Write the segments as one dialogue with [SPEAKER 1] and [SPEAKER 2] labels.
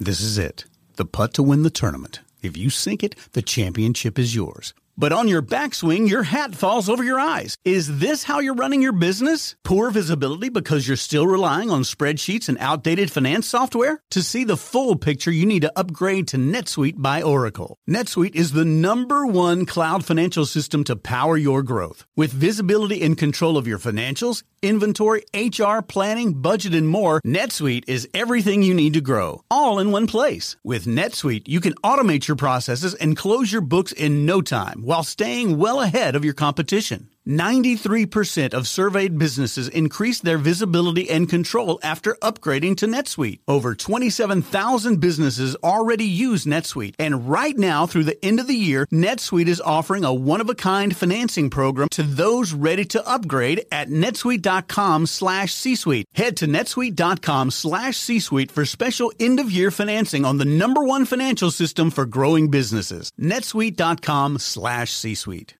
[SPEAKER 1] This is it. The putt to win the tournament. If you sink it, the championship is yours. But on your backswing, your hat falls over your eyes. Is this how you're running your business? Poor visibility because you're still relying on spreadsheets and outdated finance software? To see the full picture, you need to upgrade to NetSuite by Oracle. NetSuite is the #1 cloud financial system to power your growth. With visibility and control of your financials, inventory, HR, planning, budget, and more, NetSuite is everything you need to grow, all in one place. With NetSuite, you can automate your processes and close your books in no time while staying well ahead of your competition. 93% of surveyed businesses increased their visibility and control after upgrading to NetSuite. Over 27,000 businesses already use NetSuite. And right now, through the end of the year, NetSuite is offering a one-of-a-kind financing program to those ready to upgrade at netsuite.com/C-Suite. Head to netsuite.com/C-Suite for special end-of-year financing on the #1 financial system for growing businesses. netsuite.com/C-Suite.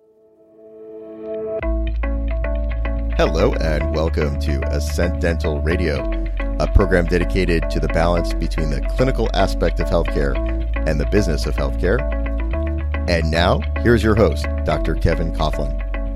[SPEAKER 2] Hello and welcome to Ascent Dental Radio, a program dedicated to the balance between the clinical aspect of healthcare and the business of healthcare. And now, here's your host, Dr. Kevin Coughlin.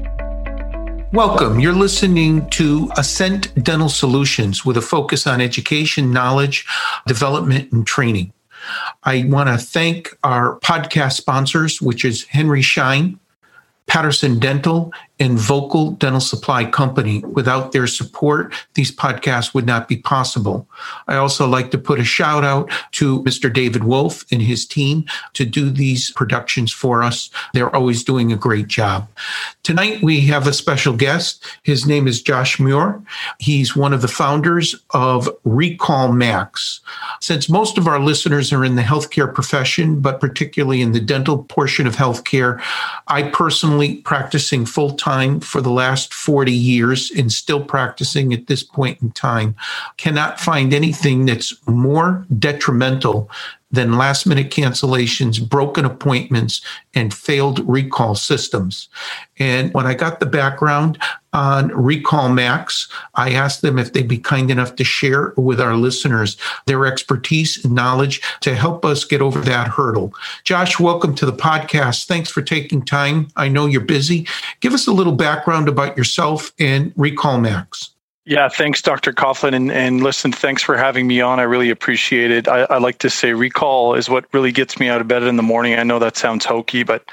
[SPEAKER 3] Welcome. You're listening to Ascent Dental Solutions with a focus on education, knowledge, development, and training. I want to thank our podcast sponsors, which is Henry Schein, Patterson Dental, and Vocal Dental Supply Company. Without their support, these podcasts would not be possible. I also like to put a shout out to Mr. David Wolf and his team to do these productions for us. They're always doing a great job. Tonight, we have a special guest. His name is Josh Muir. He's one of the founders of Recall Max. Since most of our listeners are in the healthcare profession, but particularly in the dental portion of healthcare, I personally practicing full-time for the last 40 years and still practicing at this point in time, cannot find anything that's more detrimental than last-minute cancellations, broken appointments, and failed recall systems. And when I got the background on Recall Max, I asked them if they'd be kind enough to share with our listeners their expertise and knowledge to help us get over that hurdle. Josh, welcome to the podcast. Thanks for taking time. I know you're busy. Give us a little background about yourself and Recall Max.
[SPEAKER 4] Yeah, thanks, Dr. Coughlin. And listen, thanks for having me on. I really appreciate it. I like to say recall is what really gets me out of bed in the morning. I know that sounds hokey, but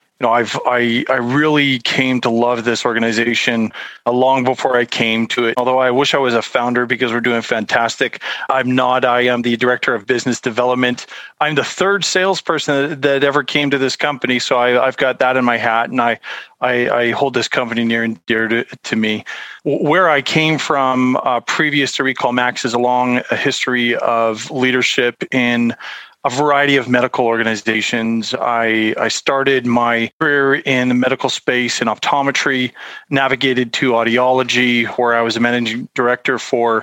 [SPEAKER 4] I really came to love this organization long before I came to it. Although I wish I was a founder because we're doing fantastic. I'm not. I am the director of business development. I'm the third salesperson that ever came to this company. So I've got that in my hat, and I hold this company near and dear to me. Where I came from previous to Recall Max is a long history of leadership in a variety of medical organizations. I started my career in the medical space in optometry, navigated to audiology, where I was a managing director for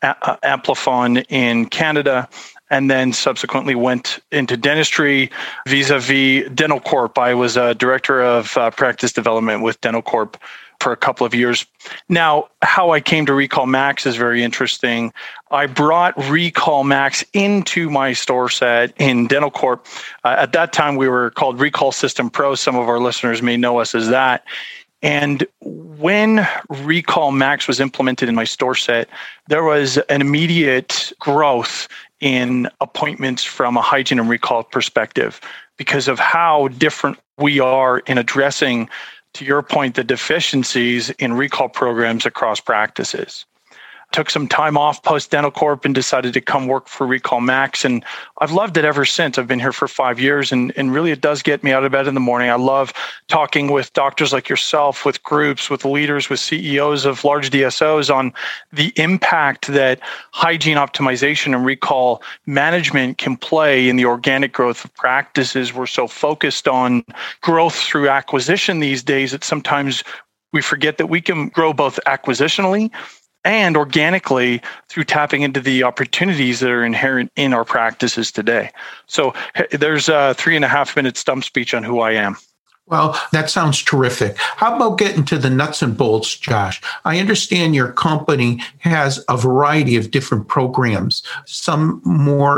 [SPEAKER 4] Amplifon in Canada, and then subsequently went into dentistry vis-a-vis Dental Corp. I was a director of practice development with Dental Corp for a couple of years. Now, how I came to Recall Max is very interesting. I brought Recall Max into my store set in Dental Corp. At that time, we were called Recall System Pro. Some of our listeners may know us as that. And when Recall Max was implemented in my store set, there was an immediate growth in appointments from a hygiene and recall perspective because of how different we are in addressing, to your point, the deficiencies in recall programs across practices. Took some time off post Dental Corp and decided to come work for Recall Max. And I've loved it ever since. I've been here for 5 years, and really it does get me out of bed in the morning. I love talking with doctors like yourself, with groups, with leaders, with CEOs of large DSOs on the impact that hygiene optimization and recall management can play in the organic growth of practices. We're so focused on growth through acquisition these days that sometimes we forget that we can grow both acquisitionally and organically through tapping into the opportunities that are inherent in our practices today. So there's a 3.5 minute stump speech on who I am.
[SPEAKER 3] Well, that sounds terrific. How about getting to the nuts and bolts, Josh? I understand your company has a variety of different programs, some more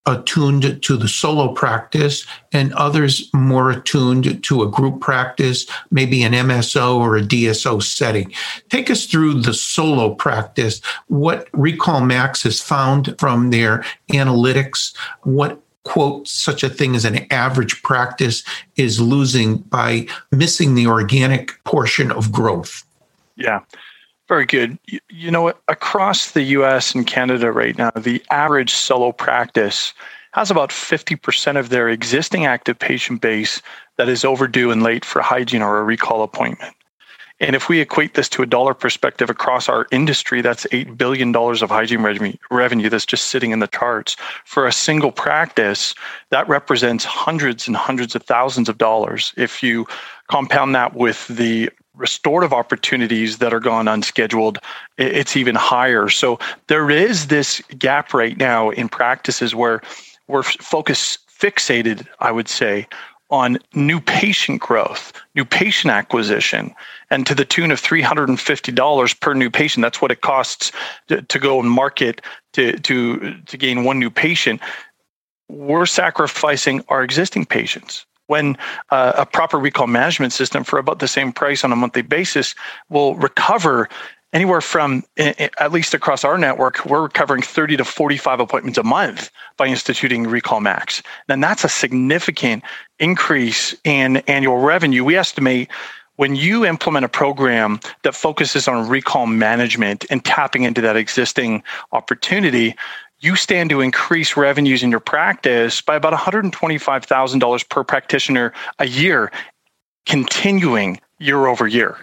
[SPEAKER 3] attuned to the solo practice and others more attuned to a group practice, maybe an MSO or a DSO setting. Take us through the solo practice, what Recall Max has found from their analytics, what quote, such a thing as an average practice is losing by missing the organic portion of growth.
[SPEAKER 4] Yeah. Very good. You know, across the US and Canada right now, the average solo practice has about 50% of their existing active patient base that is overdue and late for hygiene or a recall appointment. And if we equate this to a dollar perspective across our industry, that's $8 billion of hygiene revenue that's just sitting in the charts. For a single practice, that represents hundreds and hundreds of thousands of dollars. If you compound that with the restorative opportunities that are gone unscheduled, it's even higher. So there is this gap right now in practices where we're fixated, I would say, on new patient growth, new patient acquisition, and to the tune of $350 per new patient. That's what it costs to go and market to gain one new patient. We're sacrificing our existing patients. When a proper recall management system for about the same price on a monthly basis will recover anywhere from, at least across our network, we're recovering 30 to 45 appointments a month by instituting Recall Max. And that's a significant increase in annual revenue. We estimate when you implement a program that focuses on recall management and tapping into that existing opportunity, you stand to increase revenues in your practice by about $125,000 per practitioner a year, continuing year over year.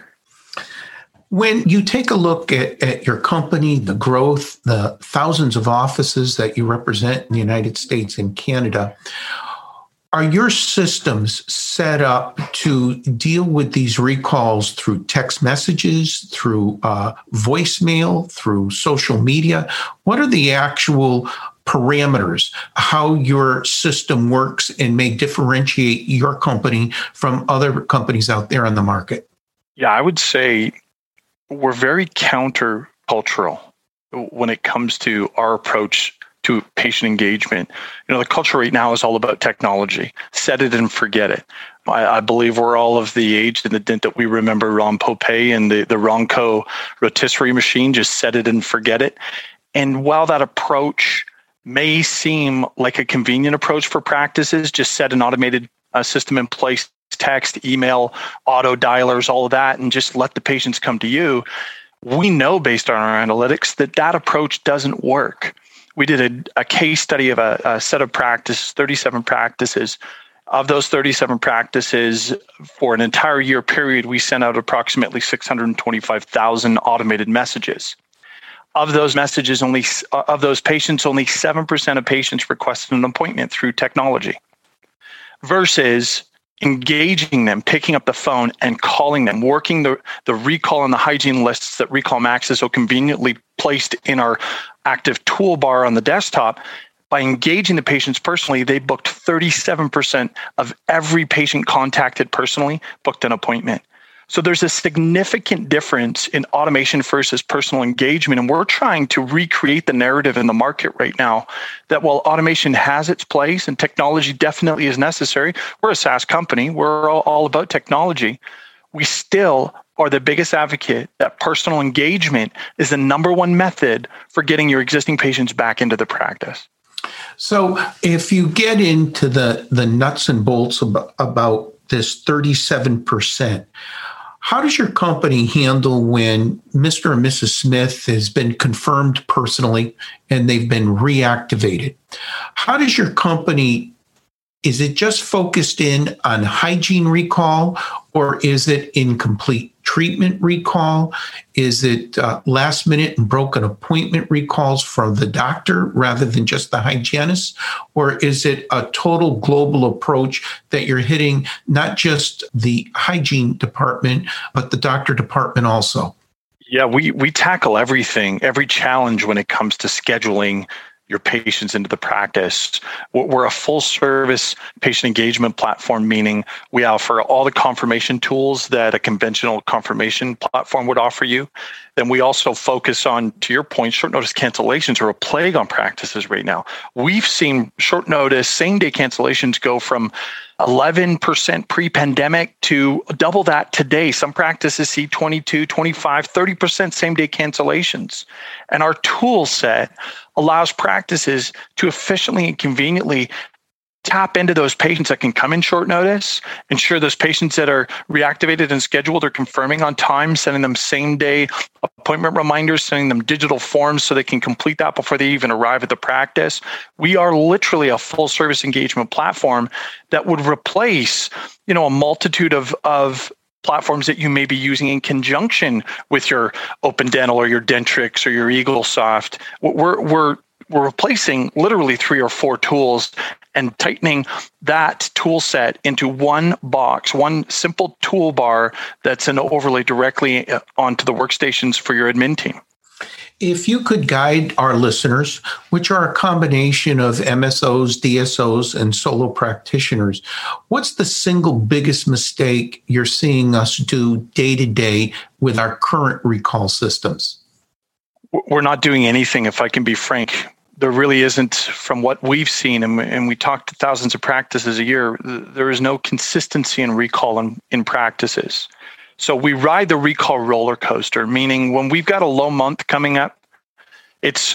[SPEAKER 3] When you take a look at your company, the growth, the thousands of offices that you represent in the United States and Canada, are your systems set up to deal with these recalls through text messages, through voicemail, through social media? What are the actual parameters, how your system works and may differentiate your company from other companies out there on the market?
[SPEAKER 4] Yeah, I would say we're very countercultural when it comes to our approach to patient engagement. You know, the culture right now is all about technology. Set it and forget it. I believe we're all of the age and the dint that we remember Ron Pope and the Ronco rotisserie machine, just set it and forget it. And while that approach may seem like a convenient approach for practices, just set an automated system in place, text, email, auto dialers, all of that, and just let the patients come to you. We know based on our analytics that approach doesn't work. We did a case study of a set of practices, 37 practices. Of those 37 practices, for an entire year period, we sent out approximately 625,000 automated messages. Of those messages, of those patients, only 7% of patients requested an appointment through technology, versus engaging them, picking up the phone and calling them, working the recall and the hygiene lists that Recall Max is so conveniently placed in our active toolbar on the desktop. By engaging the patients personally, they booked 37% of every patient contacted personally booked an appointment. So there's a significant difference in automation versus personal engagement. And we're trying to recreate the narrative in the market right now that while automation has its place and technology definitely is necessary, we're a SaaS company, we're all about technology. We still are the biggest advocate that personal engagement is the number one method for getting your existing patients back into the practice.
[SPEAKER 3] So if you get into the nuts and bolts about this 37%, how does your company handle when Mr. and Mrs. Smith has been confirmed personally and they've been reactivated? How does your company, is it just focused in on hygiene recall, or is it incomplete treatment recall? Is it last minute and broken appointment recalls from the doctor rather than just the hygienist? Or is it a total global approach that you're hitting not just the hygiene department, but the doctor department also?
[SPEAKER 4] Yeah, we tackle everything, every challenge when it comes to scheduling your patients into the practice. We're a full service patient engagement platform, meaning we offer all the confirmation tools that a conventional confirmation platform would offer you. Then we also focus on, to your point, short notice cancellations are a plague on practices right now. We've seen short notice, same day cancellations go from 11% pre-pandemic to double that today. Some practices see 22, 25, 30% same day cancellations. And our tool set allows practices to efficiently and conveniently tap into those patients that can come in short notice, ensure those patients that are reactivated and scheduled are confirming on time, sending them same day appointment reminders, sending them digital forms so they can complete that before they even arrive at the practice. We are literally a full service engagement platform that would replace, a multitude of platforms that you may be using in conjunction with your Open Dental or your Dentrix or your Eaglesoft. We're replacing literally 3 or 4 tools and tightening that tool set into one box, one simple toolbar that's an overlay directly onto the workstations for your admin team.
[SPEAKER 3] If you could guide our listeners, which are a combination of MSOs, DSOs, and solo practitioners, what's the single biggest mistake you're seeing us do day to day with our current recall systems?
[SPEAKER 4] We're not doing anything, if I can be frank. There really isn't, from what we've seen, and we talk to thousands of practices a year, there is no consistency in recall in practices. So we ride the recall roller coaster, meaning when we've got a low month coming up, it's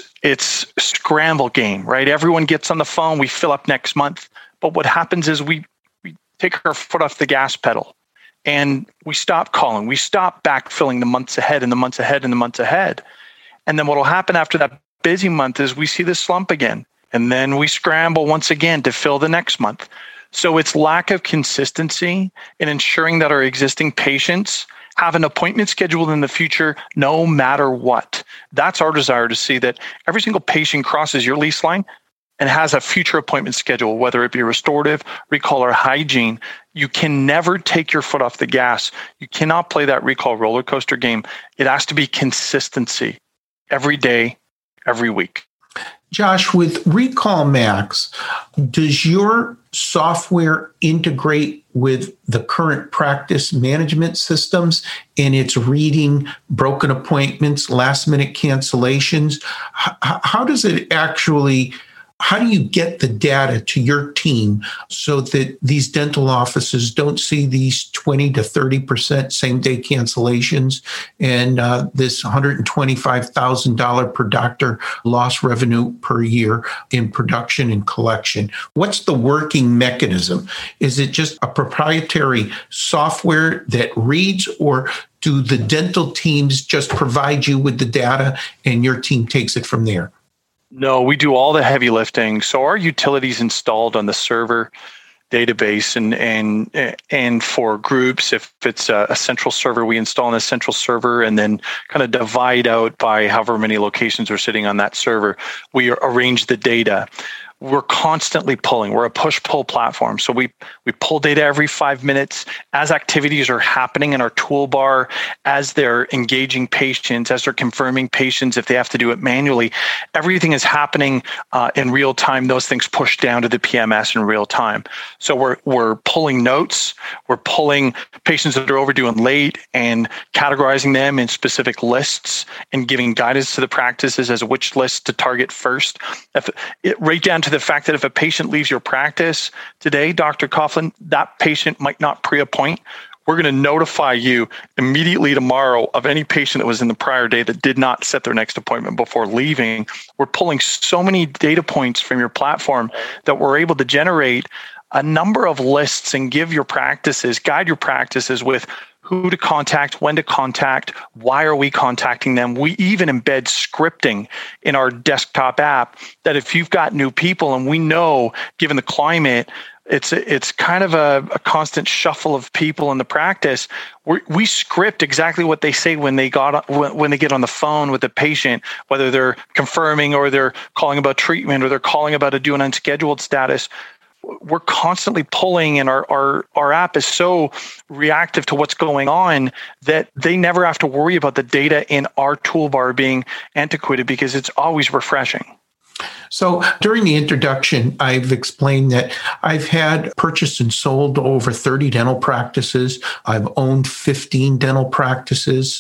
[SPEAKER 4] scramble game, right? Everyone gets on the phone, we fill up next month. But what happens is we take our foot off the gas pedal and we stop calling. We stop backfilling the months ahead and the months ahead and the months ahead. And then what will happen after that busy month is we see the slump again, and then we scramble once again to fill the next month. So it's lack of consistency in ensuring that our existing patients have an appointment scheduled in the future no matter what. That's our desire, to see that every single patient crosses your lease line and has a future appointment schedule, whether it be restorative, recall, or hygiene. You can never take your foot off the gas. You cannot play that recall roller coaster game. It has to be consistency every day, every week.
[SPEAKER 3] Josh, with Recall Max, does your software integrate with the current practice management systems and it's reading broken appointments, last minute cancellations? How does it actually How do you get the data to your team so that these dental offices don't see these 20 to 30% same-day cancellations and this $125,000 per doctor lost revenue per year in production and collection? What's the working mechanism? Is it just a proprietary software that reads, or do the dental teams just provide you with the data and your team takes it from there?
[SPEAKER 4] No, we do all the heavy lifting. So our utilities installed on the server database, and for groups, if it's a central server, we install on a central server and then kind of divide out by however many locations are sitting on that server. We arrange the data. We're constantly pulling. We're a push-pull platform. So we pull data every 5 minutes as activities are happening in our toolbar, as they're engaging patients, as they're confirming patients if they have to do it manually. Everything is happening in real time. Those things push down to the PMS in real time. So we're pulling notes. We're pulling patients that are overdue and late and categorizing them in specific lists and giving guidance to the practices as which list to target first. Right down to the fact that if a patient leaves your practice today, Dr. Coughlin, that patient might not pre-appoint. We're going to notify you immediately tomorrow of any patient that was in the prior day that did not set their next appointment before leaving. We're pulling so many data points from your platform that we're able to generate a number of lists and guide your practices with who to contact, when to contact, why are we contacting them. We even embed scripting in our desktop app that if you've got new people, and we know, given the climate, it's kind of a constant shuffle of people in the practice. We script exactly what they say when they get on the phone with the patient, whether they're confirming or they're calling about treatment or they're calling about an unscheduled status. We're constantly pulling, and our app is so reactive to what's going on that they never have to worry about the data in our toolbar being antiquated because it's always refreshing.
[SPEAKER 3] So during the introduction, I've explained that I've had purchased and sold over 30 dental practices. I've owned 15 dental practices,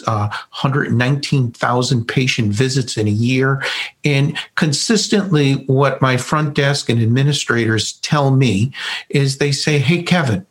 [SPEAKER 3] 119,000 patient visits in a year. And consistently, what my front desk and administrators tell me is they say, hey, Kevin,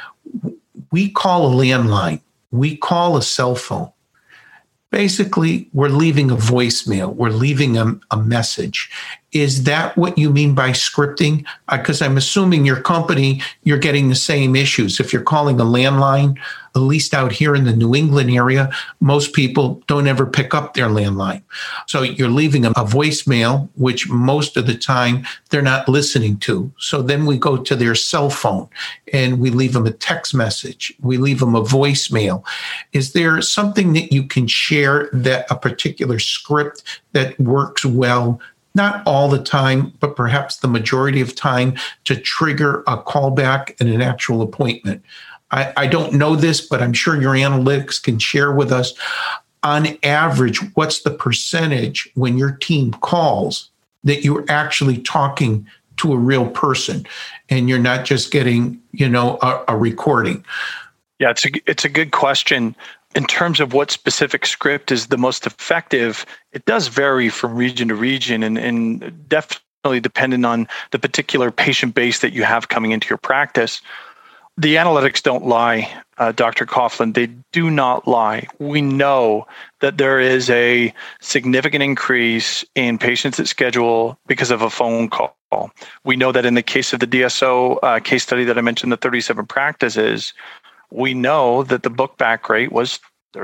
[SPEAKER 3] we call a landline, we call a cell phone. Basically, we're leaving a voicemail. We're leaving a message. Is that what you mean by scripting? Because I'm assuming your company, you're getting the same issues. If you're calling a landline, at least out here in the New England area, most people don't ever pick up their landline. So you're leaving a voicemail, which most of the time they're not listening to. So then we go to their cell phone and we leave them a text message. We leave them a voicemail. Is there something that you can share, that a particular script that works well, not all the time, but perhaps the majority of time, to trigger a callback and an actual appointment? I don't know this, but I'm sure your analytics can share with us, on average, what's the percentage when your team calls that you're actually talking to a real person and you're not just getting, a recording?
[SPEAKER 4] Yeah, it's a good question. In terms of what specific script is the most effective, it does vary from region to region and definitely dependent on the particular patient base that you have coming into your practice. The analytics don't lie, Dr. Coughlin. They do not lie. We know that there is a significant increase in patients that schedule because of a phone call. We know that in the case of the DSO case study that I mentioned, the 37 practices, we know that the book back rate was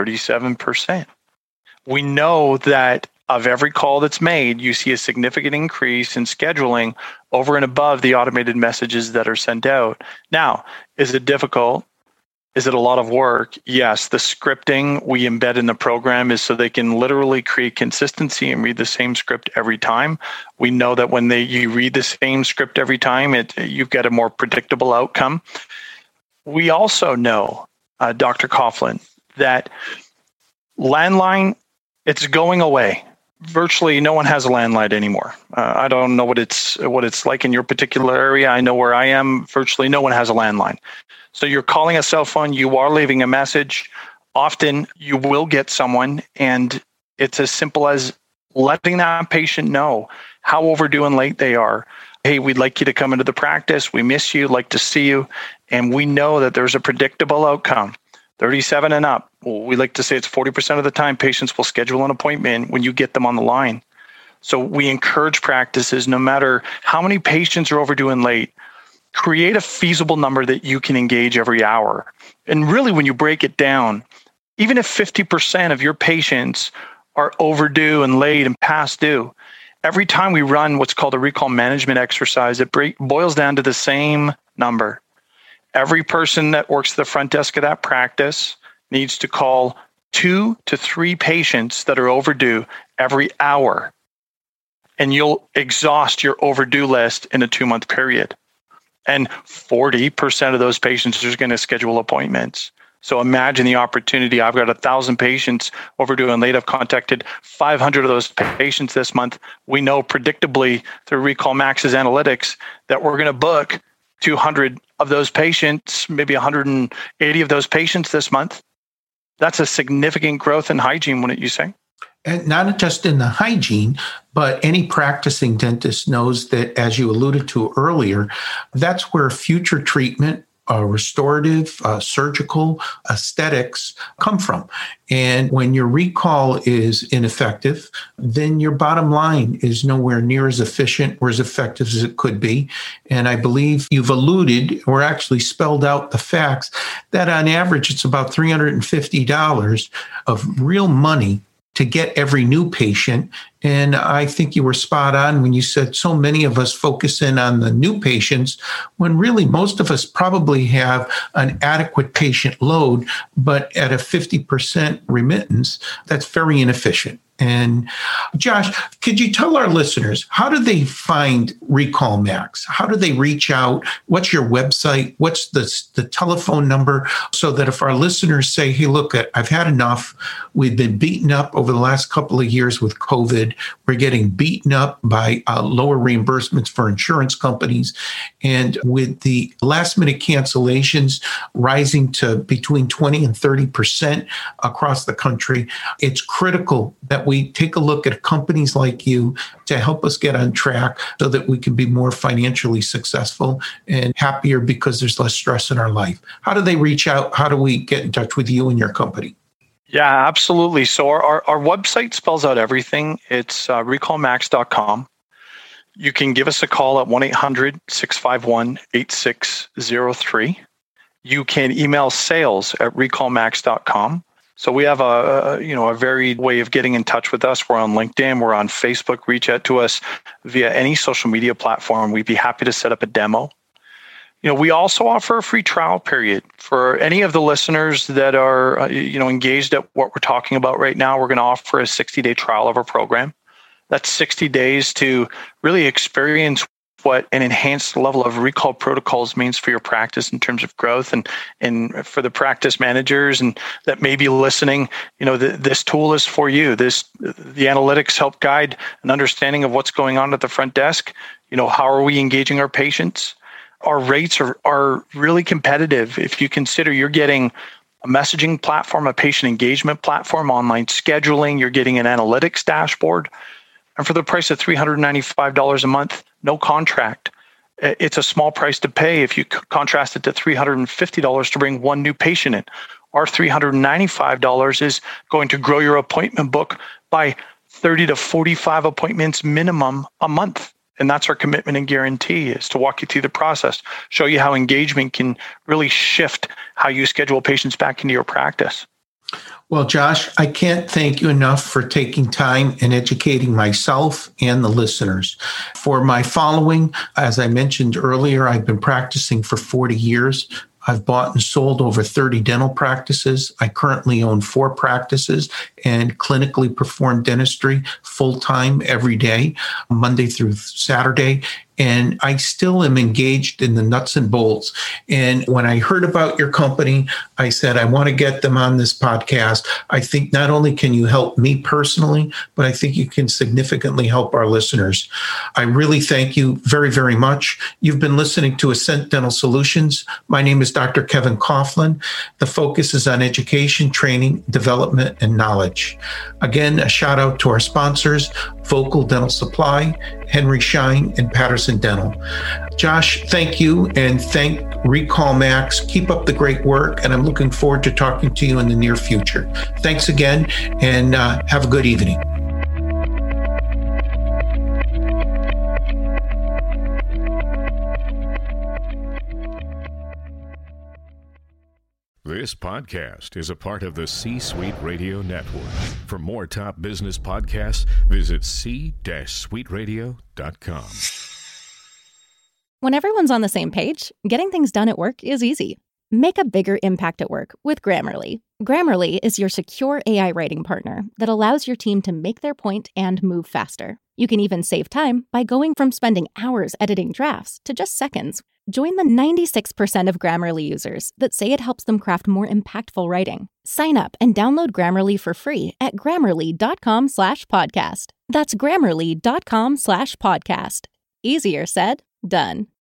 [SPEAKER 4] 37%. We know that of every call that's made, you see a significant increase in scheduling over and above the automated messages that are sent out. Now, is it difficult? Is it a lot of work? Yes. The scripting we embed in the program is so they can literally create consistency and read the same script every time. We know that when you read the same script every time, you get a more predictable outcome. We also know, Dr. Coughlin, that landline, it's going away. Virtually no one has a landline anymore. I don't know what it's like in your particular area. I know where I am, virtually no one has a landline. So you're calling a cell phone, you are leaving a message. Often you will get someone, and it's as simple as letting that patient know how overdue and late they are. Hey, we'd like you to come into the practice. We miss you, like to see you. And we know that there's a predictable outcome. 37 and up. We like to say it's 40% of the time patients will schedule an appointment when you get them on the line. So we encourage practices, no matter how many patients are overdue and late, create a feasible number that you can engage every hour. And really, when you break it down, even if 50% of your patients are overdue and late and past due, every time we run what's called a recall management exercise, it boils down to the same number. Every person that works the front desk of that practice needs to call 2 to 3 patients that are overdue every hour, and you'll exhaust your overdue list in a 2-month period. And 40% of those patients are going to schedule appointments. So imagine the opportunity. I've got 1,000 patients overdue and late. I've contacted 500 of those patients this month. We know predictably through Recall Max's analytics that we're going to book 200 of those patients, maybe 180 of those patients this month. That's a significant growth in hygiene, wouldn't you say?
[SPEAKER 3] And not just in the hygiene, but any practicing dentist knows that, as you alluded to earlier, that's where future treatment, restorative, surgical, aesthetics come from. And when your recall is ineffective, then your bottom line is nowhere near as efficient or as effective as it could be. And I believe you've alluded or actually spelled out the facts that on average, it's about $350 of real money to get every new patient. And I think you were spot on when you said so many of us focus in on the new patients, when really most of us probably have an adequate patient load, but at a 50% remittance, that's very inefficient. And Josh, could you tell our listeners, how do they find Recall Max? How do they reach out? What's your website? What's the telephone number? So that if our listeners say, hey, look, I've had enough. We've been beaten up over the last couple of years with COVID. We're getting beaten up by lower reimbursements for insurance companies. And with the last minute cancellations rising to between 20 and 30% across the country, it's critical that we take a look at companies like you to help us get on track so that we can be more financially successful and happier because there's less stress in our life. How do they reach out? How do we get in touch with you and your company?
[SPEAKER 4] Yeah, absolutely. So our website spells out everything. It's recallmax.com. You can give us a call at 1-800-651-8603. You can email sales@recallmax.com. So we have a varied way of getting in touch with us. We're on LinkedIn, we're on Facebook. Reach out to us via any social media platform. We'd be happy to set up a demo. We also offer a free trial period for any of the listeners that are engaged at what we're talking about right now. We're going to offer a 60-day trial of our program. That's 60 days to really experience what an enhanced level of recall protocols means for your practice in terms of growth, and for the practice managers and that may be listening, this tool is for you. The analytics help guide an understanding of what's going on at the front desk. How are we engaging our patients? Our rates are really competitive. If you consider you're getting a messaging platform, a patient engagement platform, online scheduling, you're getting an analytics dashboard. And for the price of $395 a month, no contract. It's a small price to pay if you contrast it to $350 to bring one new patient in. Our $395 is going to grow your appointment book by 30 to 45 appointments minimum a month. And that's our commitment and guarantee, is to walk you through the process, show you how engagement can really shift how you schedule patients back into your practice.
[SPEAKER 3] Well, Josh, I can't thank you enough for taking time and educating myself and the listeners. For my following, as I mentioned earlier, I've been practicing for 40 years. I've bought and sold over 30 dental practices. I currently own 4 practices and clinically perform dentistry full-time every day, Monday through Saturday. And I still am engaged in the nuts and bolts. And when I heard about your company, I said, I want to get them on this podcast. I think not only can you help me personally, but I think you can significantly help our listeners. I really thank you very, very much. You've been listening to Ascent Dental Solutions. My name is Dr. Kevin Coughlin. The focus is on education, training, development, and knowledge. Again, a shout out to our sponsors, Vocal Dental Supply, Henry Schein, and Patterson Dental. Josh, thank you, and thank Recall Max. Keep up the great work, and I'm looking forward to talking to you in the near future. Thanks again, and have a good evening.
[SPEAKER 5] This podcast is a part of the C-Suite Radio Network. For more top business podcasts, visit c-suiteradio.com.
[SPEAKER 6] When everyone's on the same page, getting things done at work is easy. Make a bigger impact at work with Grammarly. Grammarly is your secure AI writing partner that allows your team to make their point and move faster. You can even save time by going from spending hours editing drafts to just seconds. Join the 96% of Grammarly users that say it helps them craft more impactful writing. Sign up and download Grammarly for free at Grammarly.com/podcast. That's Grammarly.com/podcast. Easier said, done.